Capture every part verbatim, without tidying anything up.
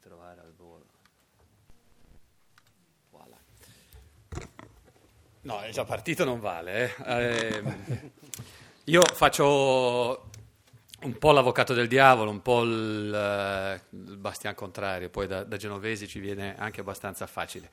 trovare al volo. Voilà. No, è già partito, non vale. Eh. Eh, io faccio un po' l'avvocato del diavolo, un po' il, il bastian contrario, poi da, da genovesi ci viene anche abbastanza facile.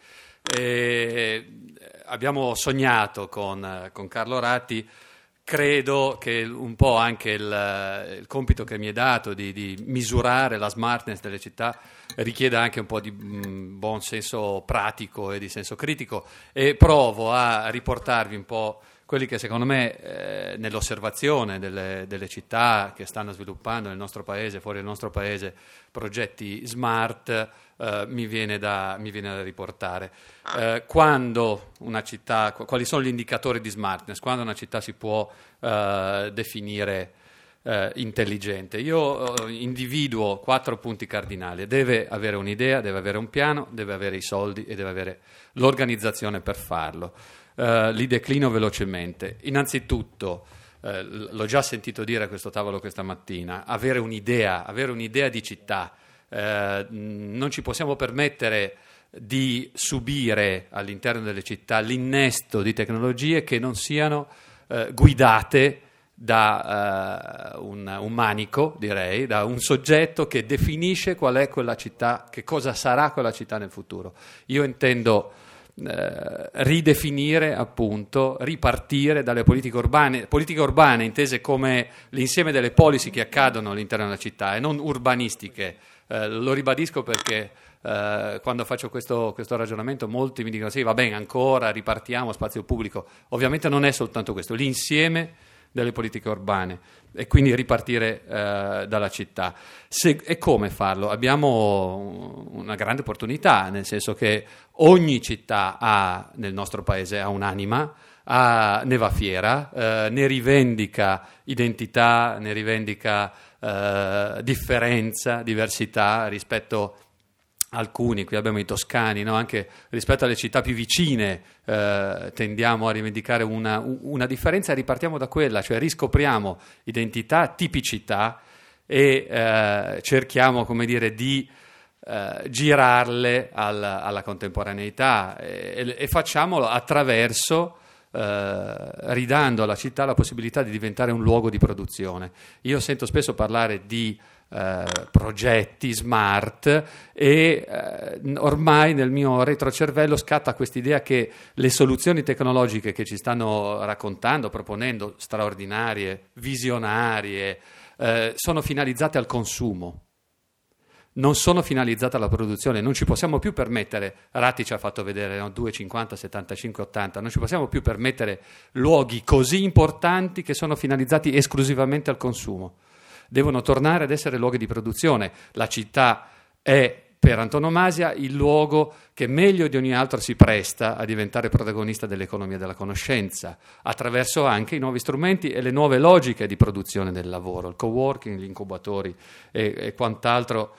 E abbiamo sognato con, con Carlo Ratti. Credo che un po' anche il, il compito che mi è dato di, di misurare la smartness delle città richieda anche un po' di mh, buon senso pratico e di senso critico, e provo a riportarvi un po' quelli che secondo me eh, nell'osservazione delle, delle città che stanno sviluppando nel nostro paese, fuori dal nostro paese, progetti smart, eh, mi viene da, mi viene da riportare. Eh, quando una città, quali sono gli indicatori di smartness? Quando una città si può eh, definire eh, intelligente? Io eh, individuo quattro punti cardinali: deve avere un'idea, deve avere un piano, deve avere i soldi e deve avere l'organizzazione per farlo. Uh, li declino velocemente. Innanzitutto, uh, l'ho già sentito dire a questo tavolo questa mattina, avere un'idea, avere un'idea di città. Uh, non ci possiamo permettere di subire all'interno delle città l'innesto di tecnologie che non siano uh, guidate da uh, un, un manico, direi, da un soggetto che definisce qual è quella città, che cosa sarà quella città nel futuro. Io intendo Eh, ridefinire, appunto, ripartire dalle politiche urbane, politiche urbane intese come l'insieme delle policy che accadono all'interno della città e non urbanistiche. Eh, lo ribadisco perché eh, quando faccio questo, questo ragionamento molti mi dicono sì, va bene, ancora ripartiamo spazio pubblico. Ovviamente non è soltanto questo, l'insieme delle politiche urbane e quindi ripartire eh, dalla città. Se, e come farlo? Abbiamo una grande opportunità, nel senso che ogni città ha, nel nostro paese, ha un'anima, ha, ne va fiera, eh, ne rivendica identità, ne rivendica eh, differenza, diversità rispetto alcuni, qui abbiamo i toscani, no? Anche rispetto alle città più vicine eh, tendiamo a rivendicare una, una differenza e ripartiamo da quella, cioè riscopriamo identità, tipicità e eh, cerchiamo, come dire, di eh, girarle al, alla contemporaneità e, e facciamolo attraverso eh, ridando alla città la possibilità di diventare un luogo di produzione. Io sento spesso parlare di Uh, progetti smart e uh, ormai nel mio retrocervello scatta quest'idea che le soluzioni tecnologiche che ci stanno raccontando, proponendo, straordinarie, visionarie, uh, sono finalizzate al consumo, non sono finalizzate alla produzione. Non ci possiamo più permettere, Ratti ci ha fatto vedere, no? due, cinquanta, settantacinque, ottanta, non ci possiamo più permettere luoghi così importanti che sono finalizzati esclusivamente al consumo. Devono tornare ad essere luoghi di produzione. La città è per antonomasia il luogo che meglio di ogni altro si presta a diventare protagonista dell'economia della conoscenza, attraverso anche i nuovi strumenti e le nuove logiche di produzione del lavoro, il coworking, gli incubatori e, e quant'altro.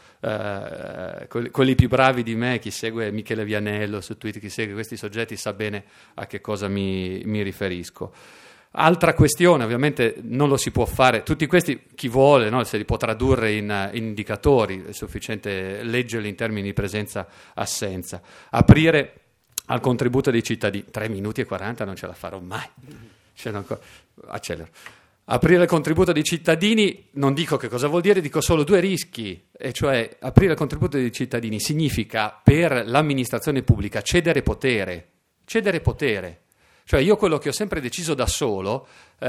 Eh, quelli, quelli più bravi di me, chi segue Michele Vianello su Twitter, chi segue questi soggetti sa bene a che cosa mi, mi riferisco. Altra questione, ovviamente non lo si può fare, tutti questi chi vuole, no, se li può tradurre in, in indicatori, è sufficiente leggerli in termini di presenza-assenza. Aprire al contributo dei cittadini, tre minuti e quaranta non ce la farò mai, cioè, ancora, accelero. Aprire il contributo dei cittadini, non dico che cosa vuol dire, dico solo due rischi, e cioè aprire il contributo dei cittadini significa per l'amministrazione pubblica cedere potere, cedere potere. Cioè io quello che ho sempre deciso da solo, eh,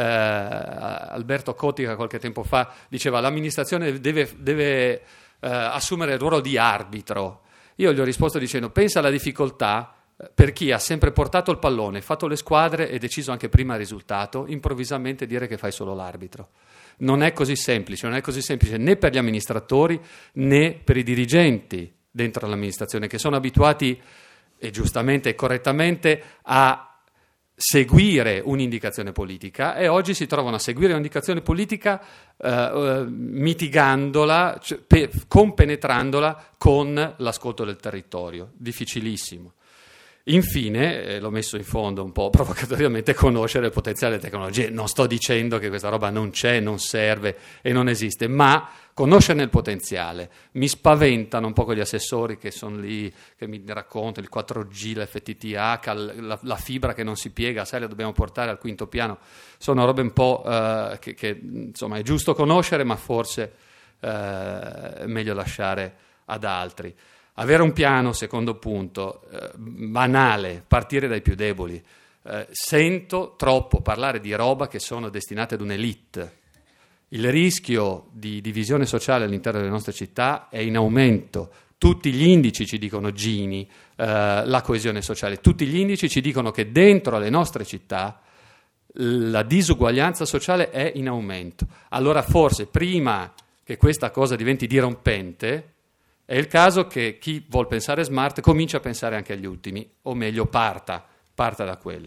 Alberto Cottica qualche tempo fa diceva l'amministrazione deve, deve eh, assumere il ruolo di arbitro. Io gli ho risposto dicendo pensa alla difficoltà per chi ha sempre portato il pallone, fatto le squadre e deciso anche prima il risultato, improvvisamente dire che fai solo l'arbitro. Non è così semplice, non è così semplice né per gli amministratori né per i dirigenti dentro l'amministrazione che sono abituati, e giustamente e correttamente, a seguire un'indicazione politica e oggi si trovano a seguire un'indicazione politica eh, eh, mitigandola, cioè, pe- compenetrandola con l'ascolto del territorio. Difficilissimo. Infine, eh, l'ho messo in fondo un po' provocatoriamente, conoscere il potenziale delle tecnologie. Non sto dicendo che questa roba non c'è, non serve e non esiste, ma conoscerne il potenziale. Mi spaventano un po' quegli assessori che sono lì, che mi raccontano il quattro G, l'F T T H, la, la fibra che non si piega, sai, la dobbiamo portare al quinto piano. Sono robe un po' eh, che, che insomma è giusto conoscere, ma forse eh, è meglio lasciare ad altri. Avere un piano, secondo punto, eh, banale, partire dai più deboli. Eh, sento troppo parlare di roba che sono destinate ad un'elite. Il rischio di divisione sociale all'interno delle nostre città è in aumento. Tutti gli indici ci dicono, Gini, eh, la coesione sociale, tutti gli indici ci dicono che dentro alle nostre città la disuguaglianza sociale è in aumento. Allora forse prima che questa cosa diventi dirompente, è il caso che chi vuol pensare smart comincia a pensare anche agli ultimi, o meglio parta, parta da quelli.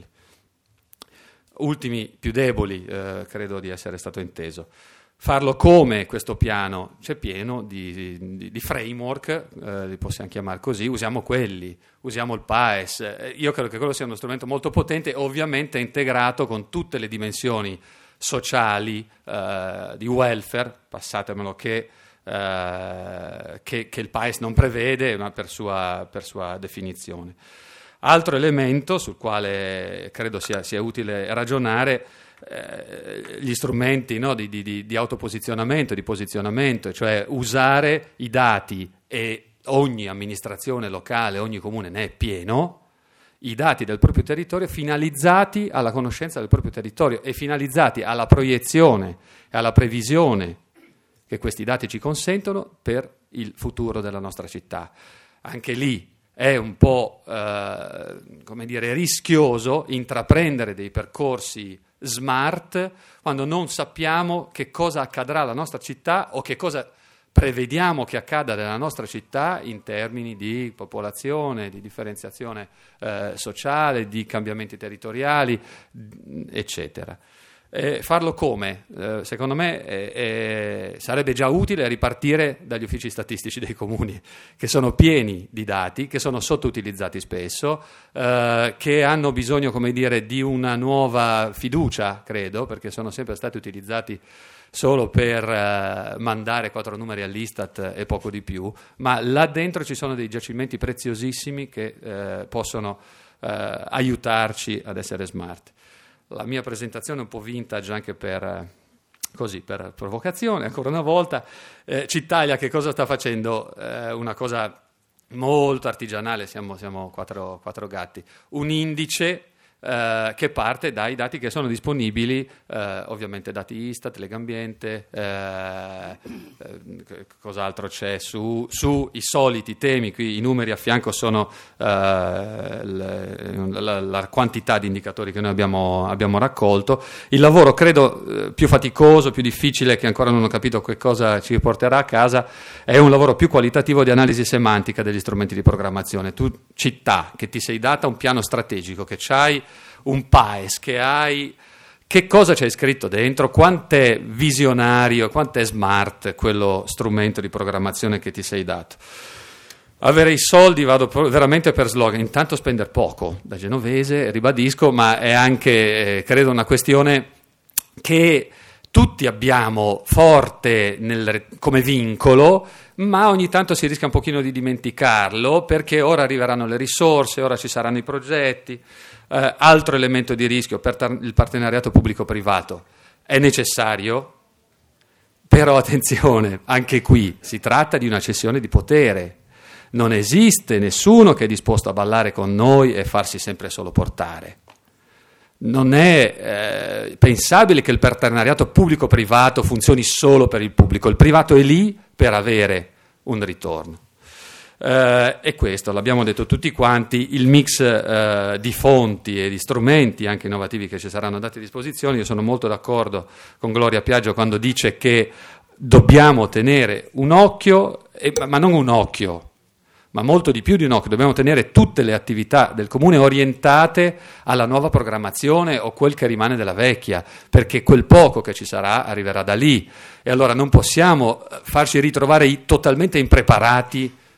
Ultimi più deboli, eh, credo di essere stato inteso. Farlo come questo piano? C'è pieno di, di, di framework, eh, li possiamo chiamare così, usiamo quelli, usiamo il P A E S. Eh, io credo che quello sia uno strumento molto potente, ovviamente integrato con tutte le dimensioni sociali, eh, di welfare, passatemelo che... Uh, che, che il P A E S non prevede, ma per sua, per sua definizione. Altro elemento sul quale credo sia, sia utile ragionare, eh, gli strumenti, no, di, di, di autoposizionamento, di posizionamento, cioè usare i dati, e ogni amministrazione locale, ogni comune ne è pieno, i dati del proprio territorio finalizzati alla conoscenza del proprio territorio e finalizzati alla proiezione e alla previsione che questi dati ci consentono per il futuro della nostra città. Anche lì è un po' eh, come dire, rischioso intraprendere dei percorsi smart quando non sappiamo che cosa accadrà alla nostra città o che cosa prevediamo che accada nella nostra città in termini di popolazione, di differenziazione eh, sociale, di cambiamenti territoriali, eccetera. Eh, farlo come? Eh, secondo me eh, eh, sarebbe già utile ripartire dagli uffici statistici dei comuni, che sono pieni di dati, che sono sottoutilizzati spesso, eh, che hanno bisogno, come dire, di una nuova fiducia, credo, perché sono sempre stati utilizzati solo per eh, mandare quattro numeri all'Istat e poco di più, ma là dentro ci sono dei giacimenti preziosissimi che eh, possono eh, aiutarci ad essere smart. La mia presentazione è un po' vintage anche per, così, per provocazione, ancora una volta. Eh, Cittalia che cosa sta facendo? Eh, una cosa molto artigianale, siamo, siamo quattro, quattro gatti. Un indice eh, che parte dai dati che sono disponibili, eh, ovviamente dati Istat, Legambiente, eh, eh, cos'altro c'è su, su i soliti temi. Qui i numeri a fianco sono eh, le, la, la quantità di indicatori che noi abbiamo, abbiamo raccolto. Il lavoro credo eh, più faticoso, più difficile, che ancora non ho capito che cosa ci porterà a casa, è un lavoro più qualitativo di analisi semantica degli strumenti di programmazione. Tu, città, che ti sei data un piano strategico, che c'hai un P A E S, che hai... Che cosa c'è scritto dentro? Quant'è visionario, quant'è smart quello strumento di programmazione che ti sei dato? Avere i soldi, vado veramente per slogan, intanto spendere poco, da genovese, ribadisco, ma è anche, eh, credo, una questione che tutti abbiamo forte nel, come vincolo, ma ogni tanto si rischia un pochino di dimenticarlo, perché ora arriveranno le risorse, ora ci saranno i progetti. Eh, altro elemento di rischio per tar- il partenariato pubblico-privato è necessario, però attenzione, anche qui si tratta di una cessione di potere. Non esiste nessuno che è disposto a ballare con noi e farsi sempre solo portare. Non è eh, pensabile che il partenariato pubblico-privato funzioni solo per il pubblico. Il privato è lì per avere un ritorno. Eh, e questo, l'abbiamo detto tutti quanti, il mix eh, di fonti e di strumenti anche innovativi che ci saranno dati a disposizione. Io sono molto d'accordo con Gloria Piaggio quando dice che dobbiamo tenere un occhio, eh, ma non un occhio, ma molto di più di un occhio, dobbiamo tenere tutte le attività del comune orientate alla nuova programmazione o quel che rimane della vecchia, perché quel poco che ci sarà arriverà da lì, e allora non possiamo farci ritrovare totalmente impreparati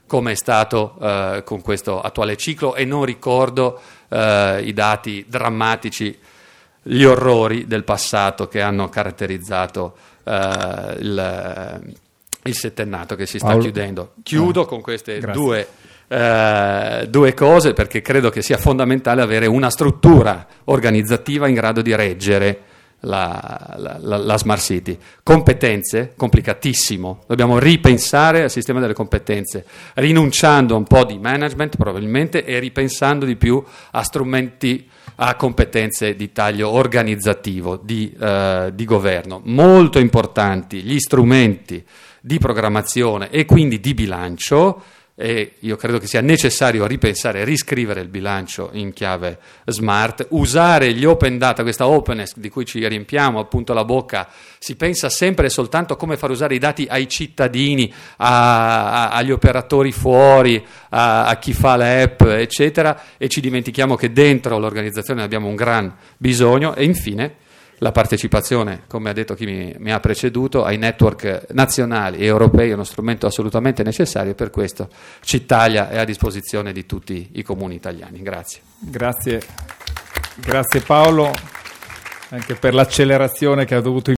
come è stato eh, con questo attuale ciclo, e non ricordo eh, i dati drammatici, gli orrori del passato che hanno caratterizzato eh, il, il settennato che si sta Paolo. chiudendo. Chiudo ah, con queste grazie. due, eh, due cose, perché credo che sia fondamentale avere una struttura organizzativa in grado di reggere La, la, la, la Smart City. Competenze, complicatissimo, dobbiamo ripensare al sistema delle competenze, rinunciando a un po' di management probabilmente e ripensando di più a strumenti, a competenze di taglio organizzativo, di, eh, di governo. Molto importanti gli strumenti di programmazione e quindi di bilancio, e io credo che sia necessario ripensare e riscrivere il bilancio in chiave smart, usare gli open data, questa openness di cui ci riempiamo appunto la bocca. Si pensa sempre e soltanto a come far usare i dati ai cittadini, a, a, agli operatori fuori, a, a chi fa le app, eccetera, e ci dimentichiamo che dentro l'organizzazione abbiamo un gran bisogno. E infine la partecipazione, come ha detto chi mi, mi ha preceduto, ai network nazionali e europei è uno strumento assolutamente necessario, e per questo Cittaglia è a disposizione di tutti i comuni italiani. Grazie. Grazie, grazie Paolo, anche per l'accelerazione che ha dovuto